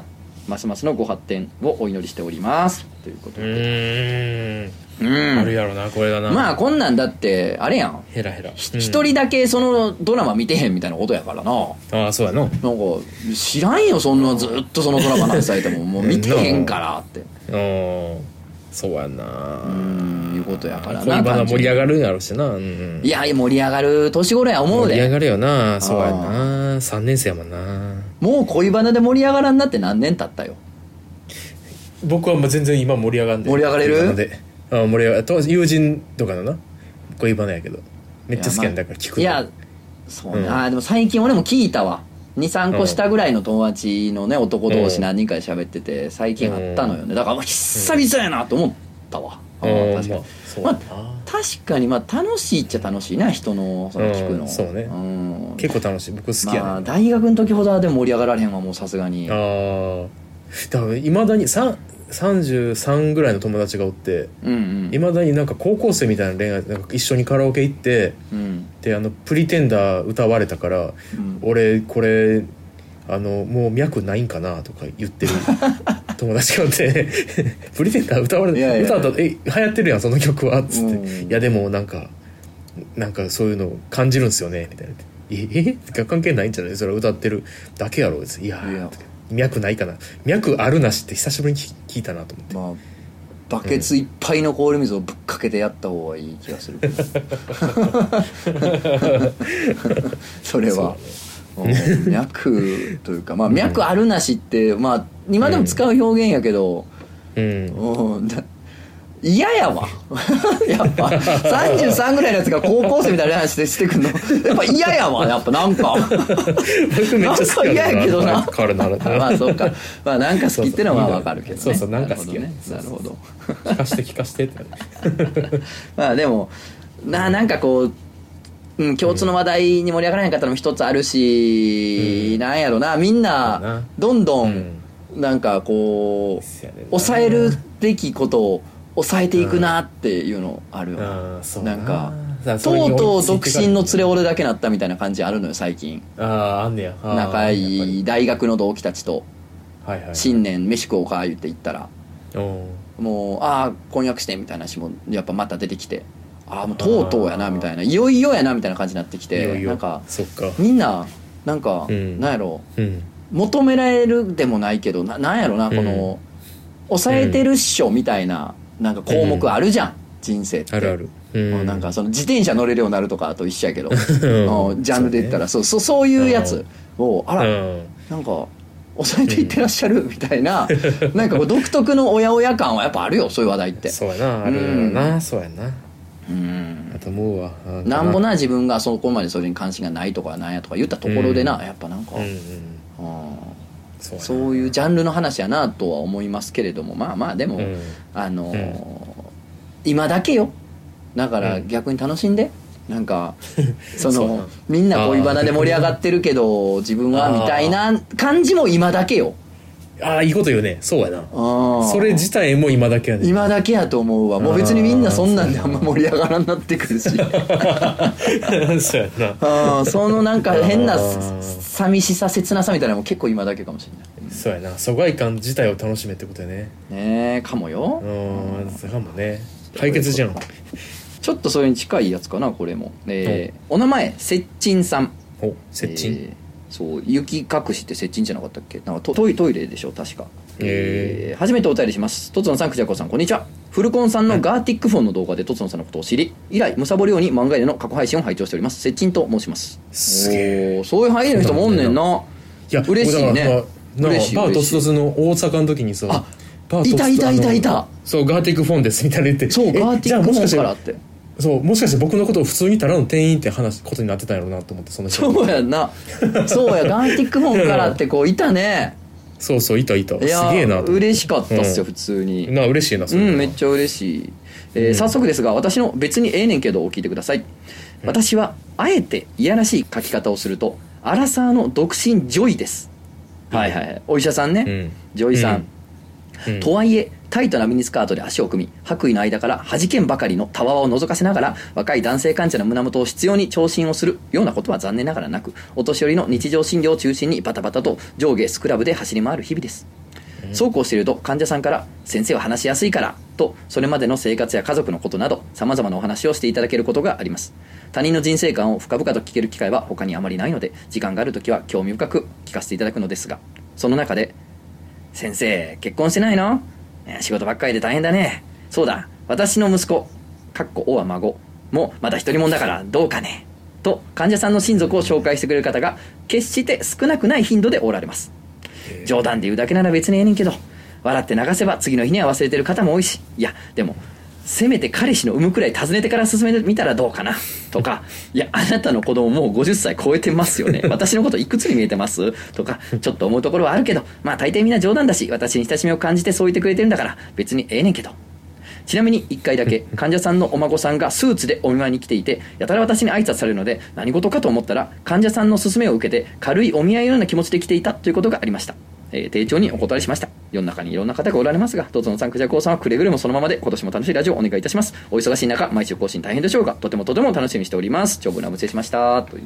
ますますのご発展をお祈りしておりますということであるやろなこれだな。 まあこんなんだってあれやん、 ヘラヘラ一人だけそのドラマ見てへんみたいなことやからな。 ああそうやの。 なんか知らんよそんなずっとそのドラマ何されてももう見てへんからってそうやないうことやからな。 恋バナ盛り上がるんやろうしな、 いや盛り上がる年頃や思うで。 盛り上がるよな。そうやな3年生やもんな。 もう恋バナで盛り上がらんなって何年経ったよ。 僕はもう全然今盛り上がんで。 盛り上がれる？ 盛り上がる。友人とかのな恋バナやけどめっちゃ好きなんだから聞く。 いやそうな、でも最近俺も聞いたわ。 2,3 個下ぐらいの友達のね男同士何人かで喋ってて最近あったのよね。だから久々やなと思ったわ。確かに、確かに楽しいっちゃ楽しいな人のその聞くの。 そうね、結構楽しい。僕好きやね。 大学の時ほどはでも盛り上がられへんわもうさすがに。 だからいまだに33ぐらいの友達がおっていまだになんか高校生みたいな恋愛なんか一緒にカラオケ行って、でプリテンダー歌われたから、俺これもう脈ないんかなとか言ってる友達がおってプリテンダー歌われた歌った流行ってるやんその曲はっつって、いやでもなんかそういうの感じるんすよねみたいな。関係ないんじゃないそれ歌ってるだけやろ。いや脈ないかな。脈あるなしって久しぶりに聞いたなと思って、 バケツいっぱいの氷水をぶっかけてやった方がいい気がするそれは脈というか脈あるなしって今でも使う表現やけど嫌やわやっぱ33ぐらいのやつが高校生みたいな話してくんのやっぱ嫌やわ。やっぱなんか僕めっちゃ好き嫌やけどなそうかなんか好きってのは分かるけどね。 そうなんか好きやね。 なるほど聞かしてってでもなんかこう共通の話題に盛り上がらへんかったのも一つあるし、なんやろなみんなどんどんなんかこう抑えるべきことを抑えていくなっていうのあるよなんかとうとう独身の連れ俺だけなったみたいな感じあるのよ最近。 あんねや。 仲いい大学の同期たちと新年飯食おうか言って言ったらもう婚約してみたいな話もやっぱまた出てきてもうとうとうやなみたいないよいよやなみたいな感じになってきてなんかみんななんかなんやろ求められるでもないけどなんやろなこの抑えてるっしょみたいななんか項目あるじゃん、人生って。 あるある。 なんかその自転車乗れるようになるとかと一緒やけどジャンルで言ったらそういうやつをなんか抑えていってらっしゃるみたいななんかこう独特のおやおや感はやっぱあるよそういう話題って。 そうやなあるな。そうやなあと思うわ。 なんぼな自分がそこまでそれに関心がないとかなんやとか言ったところでやっぱなんかそういうジャンルの話やなとは思いますけれどもでも今だけよ。だから逆に楽しんでなんかみんな恋バナで盛り上がってるけど自分はみたいな感じも今だけよ。 いいこと言うね。そうやな。それ自体も今だけやね。 今だけやと思うわ。もう別にみんなそんなんであんま盛り上がらんなってくるしそうやな。 そのなんか変な寂しさ切なさみたいなのも結構今だけかもしれない。 そうやな。疎外感自体を楽しめってことやね。 ねかもよ。 かもね。解決じゃん。 ちょっとそれに近いやつかなこれも。お名前せっちんさん。 せっちん。 そう雪隠しって接近じゃなかったっけ。なんかトイレでしょ確か。初めてお便りします。とつのさんくじゃこさんこんにちは。フルコンさんのガーティックフォンの動画でとつのさんのことを知り以来むさぼるように漫画での過去配信を拝聴しております。接近と申します。 すげえ。 そういう入る人もおんねんな。 いや嬉しいね。 嬉しい。バートツトツの大阪の時にさいたそうガーティックフォンですみたいな言って、 そうガーティックフォンからってもしかして僕のことを普通にただの店員ってことになってたんやろうなと思って。 そうやんなそうやガーティックフォンからっていたねそういたすげえなと。 嬉しかったっすよ、普通に。 嬉しいなそれ。 めっちゃ嬉しい。早速ですが私の別にええねんけどを聞いてください。私はあえていやらしい書き方をするとアラサーの独身ジョイです。お医者さんね、ジョイさん、とはいえタイトなミニスカートで足を組み白衣の間から弾けんばかりのたわわを覗かせながら若い男性患者の胸元を執拗に聴診をするようなことは残念ながらなく、お年寄りの日常診療を中心にバタバタと上下スクラブで走り回る日々です。 そうこうしていると患者さんから先生は話しやすいからとそれまでの生活や家族のことなど様々なお話をしていただけることがあります。他人の人生観を深々と聞ける機会は他にあまりないので、時間があるときは興味深く聞かせていただくのですが、その中で先生結婚してないの？仕事ばっかりで大変だね。そうだ、私の息子おは孫もまだ一人もんだからどうかねと患者さんの親族を紹介してくれる方が決して少なくない頻度でおられます。冗談で言うだけなら別にええねんけど、笑って流せば次の日には忘れてる方も多いし、いやでもせめて彼氏の産むくらい尋ねてから進めてみたらどうかなとか、いやあなたの子供もう50歳超えてますよね、私のこといくつに見えてますとかちょっと思うところはあるけど、まあ大抵みんな冗談だし、私に親しみを感じてそう言ってくれてるんだから別にええねんけど。ちなみに1回だけ患者さんのお孫さんがスーツでお見舞いに来ていて、やたら私に挨拶されるので何事かと思ったら患者さんの勧めを受けて軽いお見合いのような気持ちで来ていたということがありました。丁重にお断りしました。世の中にいろんな方がおられますが、どうぞのさんくじゃこうさんはくれぐれもそのままで今年も楽しいラジオをお願いいたします。お忙しい中毎週更新大変でしょうが、とても楽しみにしております。長文乱文失礼しましたという、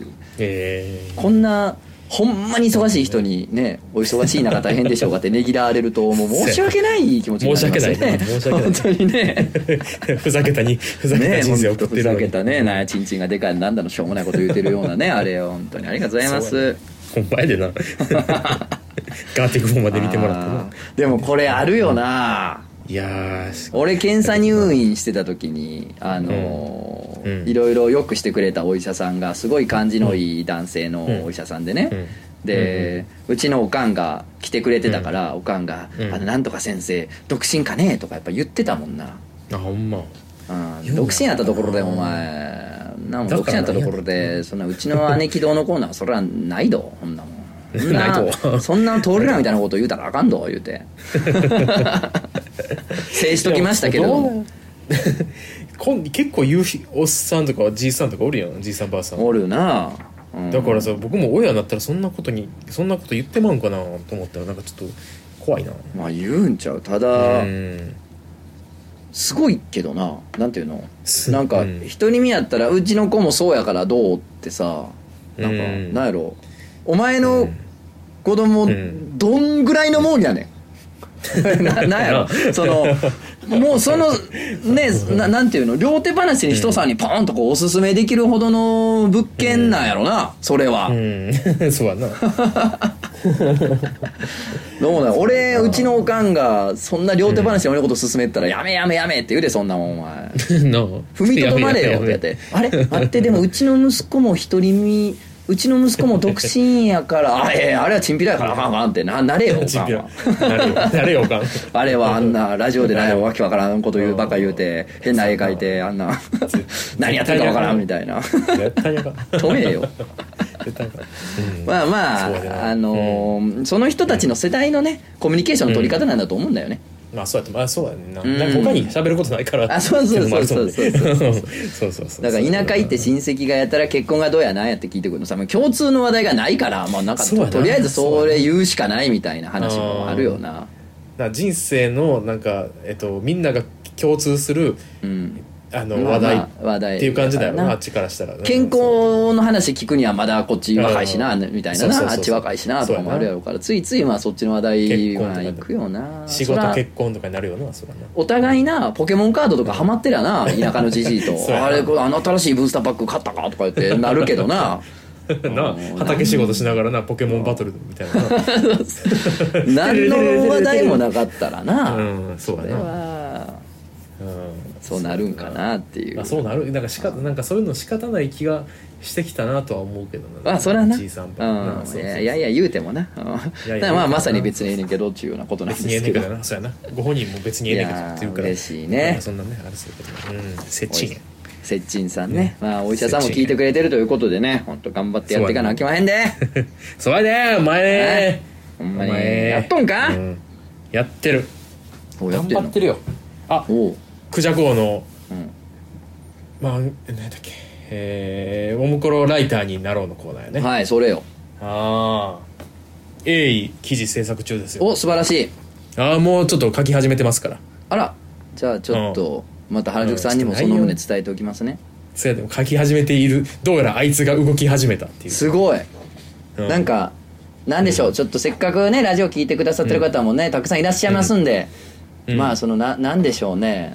こんなほんまに忙しい人にね、お忙しい中大変でしょうがってねぎらわれるともう申し訳ない気持ちになりますね。 申し訳ない本当にねふざけた人生を送ってるのに、 ふざけたね、なんやチンチンがでかいなんだのしょうもないこと言ってるようなねあれ本当にありがとうございます。 ほんまやでなガーティックフォンまで見てもらったな。 でもこれあるよな。 いや俺検査入院してた時にいろいろよくしてくれたお医者さんがすごい感じのいい男性のお医者さんでね、で、うちのおかんが来てくれてたから、おかんがなんとか先生独身かねとかやっぱ言ってたもんな。 あ、ほんま。 独身やったところでお前なん独身やったところでそんなうちの姉貴どうのコーナーそれはないど、そんなもんそんな通りなみたいなこと言うたらあかんど言うて制しときましたけど結構言うおっさんとかじいさんとかおるやん、じいさんばあさんおるな、 だからさ、僕も親になったらそんなこと言ってまうんかなと思ったらなんかちょっと怖いな。 まあ言うんちゃう。ただすごいけどな、なんていうの、なんか人に見やったらうちの子もそうやからどうってさ、なんかなんやろ、お前の子供どんぐらいのもんやねんなんやろそのもうそのねなんていうの、両手話に人さんにポーンとこうおすすめできるほどの物件なんやろな、それは。 そうやなどうだ、俺うちのおかんがそんな両手話に俺のこと勧めてたらやめって言うで、そんなもんお前踏みとどまれよってやって、あれ待ってでもうちの息子もうちの息子も独身やからあれはチンピラやからあかんってなれよおかんはなれよおかんあれはあんなラジオでないわけわからんこと言うばっか言うて変な絵描いてあんな何やってるかわからんみたいな止めよまあその人たちの世代のねコミュニケーションの取り方なんだと思うんだよね。 まあそうやって、まあそうやねんな、なんか他に喋ることないからそうだから田舎行って親戚がやったら結婚がどうやなんやって聞いてくるのさ、共通の話題がないから、まあなんかとりあえずそれ言うしかないみたいな話もあるよな。 だから人生のなんかみんなが共通する話題っていう感じだよな、あっちからしたら。 健康の話聞くにはまだこっち若いしなみたいなな、あっち若いしなとかもあるやろから、ついついまあそっちの話題は行くよな。 仕事結婚とかになるよな、そらな。 お互いなポケモンカードとかハマってりゃな、田舎のじじいとあれ新しいブースターパック買ったかとか言ってなるけどなな、畑仕事しながらなポケモンバトルみたいな何の話題もなかったらな、 そうやな、 そうなるんかなっていう。 あ、そうなる。なんかそういうの仕方ない気がしてきたなとは思うけどな。 あ、それはな。 じいさんいや言うてもな。だからまあまさに別にええねんけどっていうようなことなんですけど。 別にええねんけどな。そうやな。ご本人も別にええねんけどって言うから。 嬉しいね。 そんなねあれするけど。接近。 接近さんね。まあお医者さんも聞いてくれてるということでね、本当頑張ってやっていかなあきまへんで。 そうやで、お前ね。 ほんまにやっとんか？ やってる。 頑張ってるよ。 あ、クジャコウの。まあ何だっけ、おもころライターになろうのコーナーやね。 はい、それよ。 ああ、鋭意記事制作中ですよ。 お、素晴らしい。 ああ、もうちょっと書き始めてますから。 あら、じゃあちょっとまた原宿さんにもその旨伝えておきますね。 そうや、でも書き始めている。どうやらあいつが動き始めたっていう。 すごい、なんかなんでしょう、ちょっとせっかくねラジオ聞いてくださってる方もね、たくさんいらっしゃいますんで、まあそのなんでしょうね、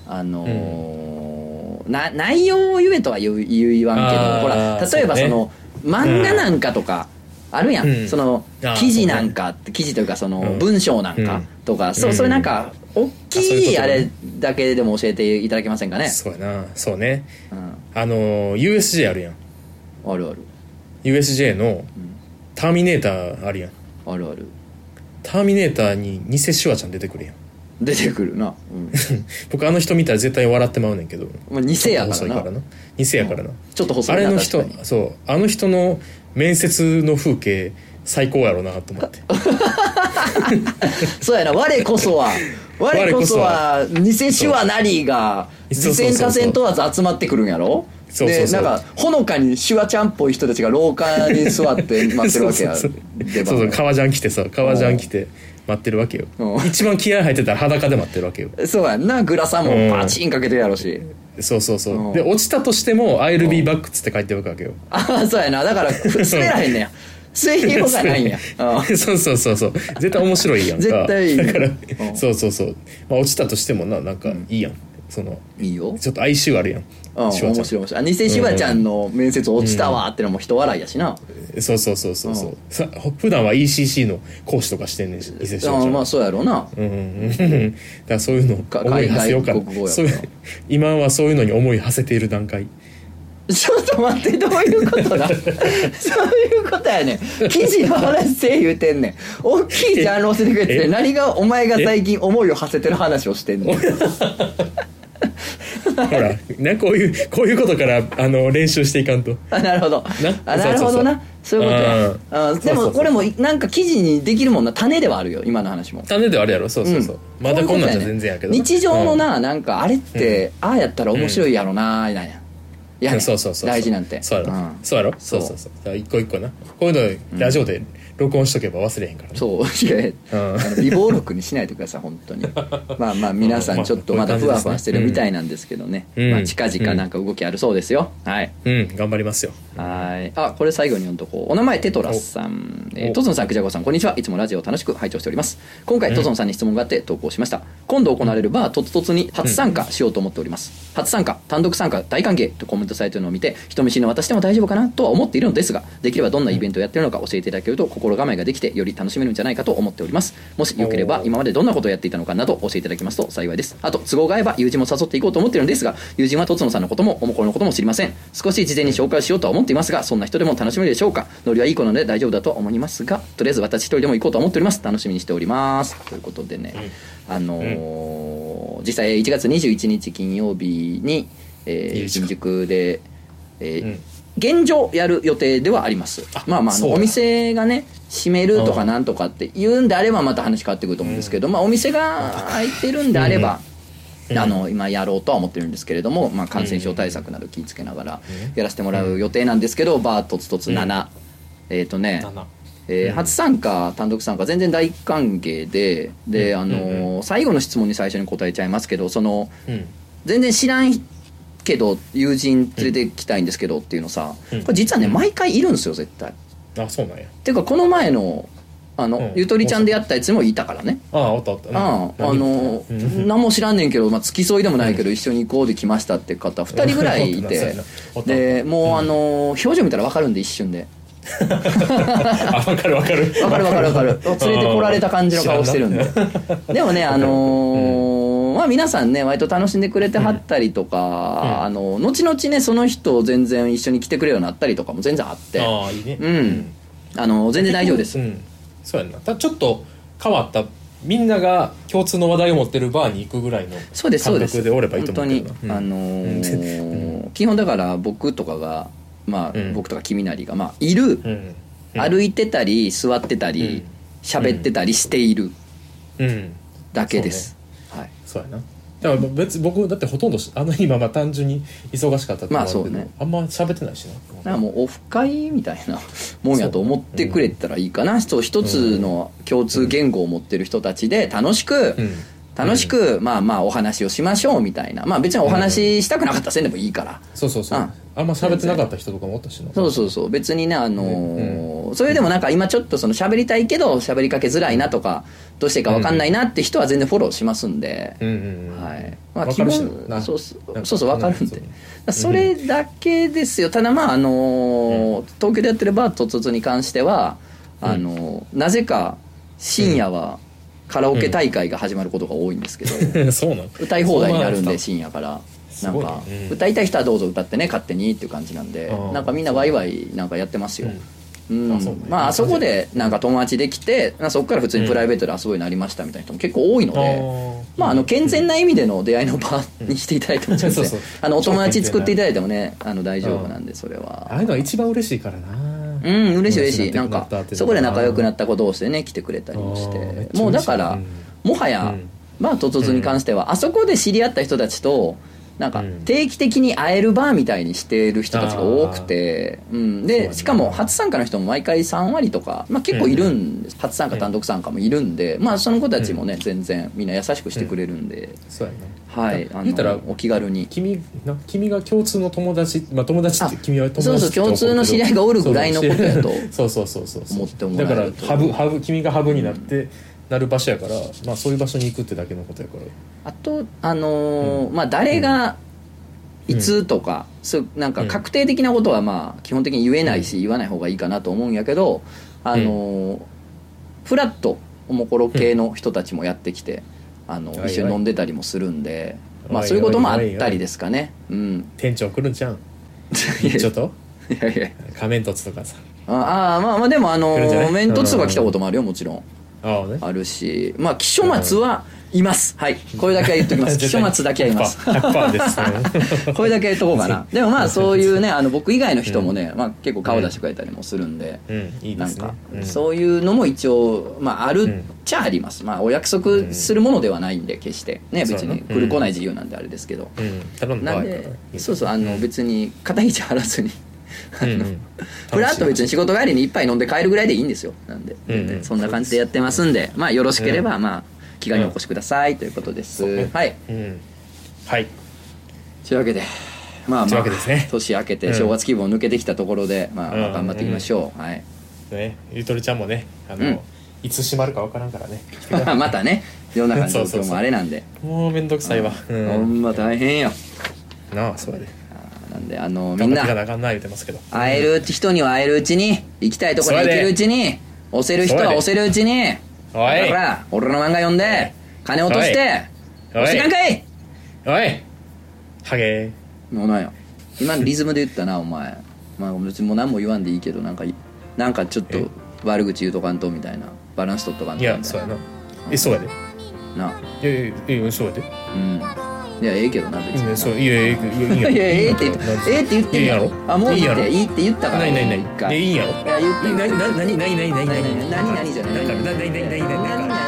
内容を言えとは言わんけど、ほら例えばその漫画なんかとかあるやん、その記事なんか記事というかその文章なんかとか、それなんか大きいあれだけでも教えていただけませんかね。 そうやな、そうね、USJ あるやん。 あるある。 USJ のターミネーターあるやん。 あるある。 ターミネーターに偽シュワちゃん出てくるやん。 出てくるな、 僕あの人見たら絶対笑ってまうねんけど、 偽やからな。 偽やからな、 ちょっと細いな。 あれの人、そうあの人の面接の風景最高やろうなと思ってそうやな、我こそは偽手話なりが次戦他戦問わず集まってくるんやろ。でなんかほのかに手話ちゃんっぽい人たちが廊下に座って待ってるわけや。 そう革ジャン着てさ、革ジャン着て待ってるわけよ。一番気合入ってたら裸で待ってるわけよ。 そうやんな、グラサンもパチンかけてるやろし。 そうで落ちたとしても I'll be back っつって帰っておくわけよ。 そうやな、だから滑らへんねや。水平がないんや。 そう絶対面白いやんか。 絶対いい。 だからそう、まあ、落ちたとしてもなんかいいやん、そのいいよ、 ちょっと哀愁あるやん。 面白い。偽シュワちゃんの面接落ちたわってのも人笑いやしな。 そう普段は ECC の講師とかしてんねんし、偽シュワちゃん。 まあそうやろうな。だからそういうの思い馳せようかな。今はそういうのに思い馳せている段階。 ちょっと待って、どういうことだそういうことやねん。記事の話せ言うてんねん。大きいジャンル教えてくれて、何がお前が最近思いを馳せてる話をしてんねん。 ほらこういうことから練習していかんと。 なるほどなるほどな、そういうことや。でもこれもなんか記事にできるもんな、種ではあるよ、今の話も。 種ではあるやろ。そう、まだこんなんじゃ全然やけど、 日常のなんかあれってああやったら面白いやろなみたいな。いや、 そう大事なんて。 そうやろ。そう一個一個な、こういうのラジオで録音しとけば忘れへんからね。 そう、いや、微暴録にしないでください本当に。まあ皆さんちょっとまだふわふわしてるみたいなんですけどね、まあ近々なんか動きあるそうですよ。はい、頑張りますよ。 はい。これ最後に読んとこう。お名前テトラスさん、トゾンさん、クジャゴさん、こんにちは。いつもラジオを楽しく拝聴しております。今回トゾンさんに質問があって投稿しました。今度行われるバートツトツに初参加しようと思っております。初参加、単独参加大歓迎とコメントされているのを見て、人見知りの私でも大丈夫かなとは思っているのですが、できればどんなイベントをやっているのか教えていただけると心構えができてより楽しめるんじゃないかと思っております。もしよければ今までどんなことをやっていたのかなど教えていただきますと幸いです。あと都合が合えば友人も誘っていこうと思っているのですが、友人はとつのさんのこともおもころのことも知りません。少し事前に紹介しようとは思っていますが、そんな人でも楽しめるでしょうか。ノリはいい子なので大丈夫だと思いますが、とりあえず私一人でも行こうと思っております。楽しみにしておりますということでね、実際1月21日金曜日に、新宿で、現状やる予定ではあります。お店がね閉めるとかなんとかって言うんであればまた話変わってくると思うんですけど、お店が開いてるんであれば、今やろうとは思ってるんですけれども、感染症対策など気をつけながらやらせてもらう予定なんですけど、バートツトツ7、初参加単独参加全然大歓迎で、最後の質問に最初に答えちゃいますけど、全然知らんけど友人連れてきたいんですけどっていうのさ、これ実はね毎回いるんですよ絶対。 そうなんや。 ていうかこの前のゆとりちゃんでやったやつもいたからね。 おった。 何も知らんねんけど、付き添いでもないけど一緒に行こうで来ましたって方2人ぐらいいて、でもう表情見たら分かるんで一瞬で。 分かる連れてこられた感じの顔してるんで。でもね皆さんね割と楽しんでくれてはったりとか、後々ねその人全然一緒に来てくれるようになったりとかも全然あって、 いいね。 全然大丈夫です。 そうやな。ちょっと変わったみんなが共通の話題を持ってるバーに行くぐらいの感覚でおればいいと思うけどな。 本当に基本だから僕とかが僕とか君なりがいる、歩いてたり座ってたり喋ってたりしているだけです。 そうやな。だから別僕だってほとんど今単純に忙しかったってのもあるけど、あんま喋ってないしな。 もうオフ会みたいなもんやと思ってくれたらいいかな。一つの共通言語を持ってる人たちで楽しく楽しく、まあまあお話をしましょうみたいな、まあ別にお話したくなかったらせんでもいいから、 そうそうそう、あんま喋ってなかった人とかもおったしな。 そうそうそう、別にねそれでもなんか今ちょっとその喋りたいけど喋りかけづらいなとか、どうしていいか分かんないなって人は全然フォローしますんで、はい、まあ基本そうそう分かるんで、それだけですよ。ただまあ東京でやってるバーとつつに関してはなぜか深夜はカラオケ大会が始まることが多いんですけど、 そうなの、 歌い放題になるんで深夜からなんか歌いたい人はどうぞ歌ってね勝手にっていう感じなんで、なんかみんなワイワイなんかやってますよ。まああそこでなんか友達できて、そこから普通にプライベートで遊ぶようになりましたみたいな人も結構多いので、まあ健全な意味での出会いの場にしていただいても全然お友達作っていただいてもね大丈夫なんで、それはああいうのが一番嬉しいからな。 嬉しい嬉しい。なんかそこで仲良くなった子同士でね来てくれたりもして、もうだからもはやバーとつつに関してはあそこで知り合った人たちとなんか定期的に会えるバーみたいにしている人たちが多くて、でしかも初参加の人も毎回3割とか、まあ、結構いるんです。初参加単独参加もいるんで、まあその子たちもね全然みんな優しくしてくれるんで、 そうやね。 はい、 言ったらお気軽に君が共通の友達、まあ友達って君は友達そうそう共通の知り合いがおるぐらいのことやとそう思ってもらえると、だからハブ君がハブになって、なる場所やから、まあそういう場所に行くってだけのことやから。 あとまあ誰がいつとか、そうなんか確定的なことはまあ基本的に言えないし、言わない方がいいかなと思うんやけど、フラットおもころ系の人たちもやってきて、一緒に飲んでたりもするんで、まあそういうこともあったりですかね。 店長来るんちゃうんちょっといやいや仮面凸とかさ、 まあでも面凸とか来たこともあるよ、もちろんあるし、まあ木書松はいます。はい、これだけは言っときます。木書松だけはいます。 100% ですこれだけ言っとこうかな。でもまあそういうね僕以外の人もね、まあ、結構顔出してくれたりもするんで、なんかそういうのも一応まああるっちゃあります。まあお約束するものではないんで決してね、別に来る来ない自由なんであれですけど、なんでそう別に肩肘張らずにフラッと別に仕事帰りに一杯飲んで帰るぐらいでいいんですよ。なんでそんな感じでやってますんで、まあよろしければまあ気軽にお越しくださいということです。はい。 はい。 というわけで、まあ年明けて正月気分を抜けてきたところで、まあ頑張っていきましょう。はい。 ね、ゆとりちゃんもね、いつ閉まるかわからんからね。 またね、世の中の状況もあれなんで。 もうめんどくさいわ。 ほんま大変よ。 なあ、そうやで。 なんでみんな会える人には会えるうちに、行きたいところに行けるうちに、押せる人は押せるうちに。だから俺の漫画読んで金落として押してかんかい。 おいハゲもうなんや今のリズムで言ったなお前。まあ別にもう何も言わんでいいけど、なんかちょっと悪口言うとかんとみたいな、バランス取っとかんとみたいな。 いやそうやな。そうやでないやそうやで。 いやけどな別に。 そういやって言ってんやろ。あもういいって言ったから。 ないいいんやろ。 いや言って何じゃない。 何じゃない。